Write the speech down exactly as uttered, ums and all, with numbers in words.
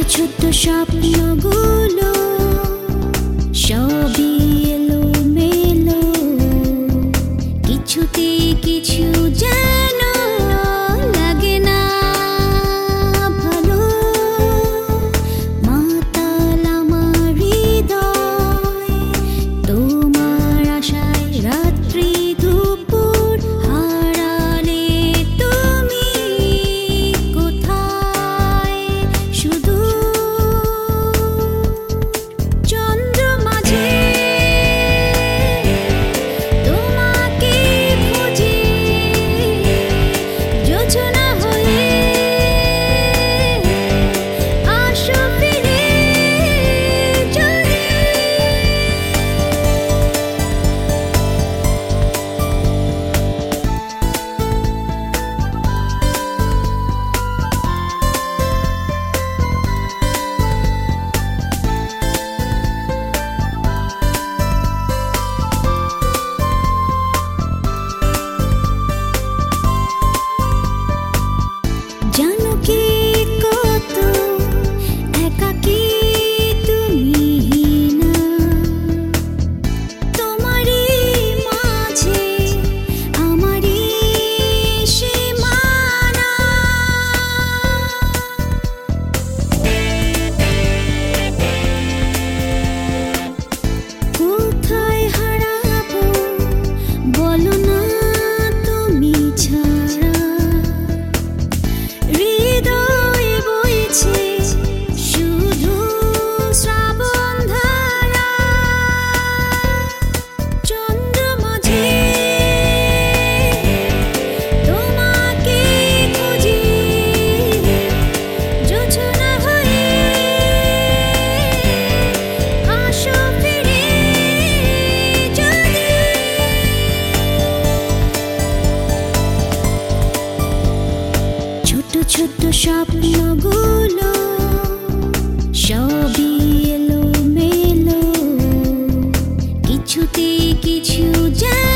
ছোট স্বপ্নগুলো সবই এলো মেলো, কিছুতে কিছু যেন লাগে না ভালো। মাতাল আমার হৃদয় তোমার আশায়, রাত্রি দুপুর হারালে তুমি কোথায়? শুধু চন্দ্র মাঝে তোমাকে খুঁজি, যোজনা হয়ে আসো ফিরে যদি। জানো কি কত একাকী তুমি না, তোমারই মাঝে আমারই সীমানা। কোথায় হারাবো বলো না তুমি ছাড়া, হৃদয়ে বইছে শুধু শ্রাবণ ধারা। চন্দ্র মাঝে তোমাকে খুঁজি, যোজনা হয়ে আসো ফিরে যদি। ছোট ছোট স্বপ্নগুলো সবই এলো মেলো, কিছুতে কিছু যেন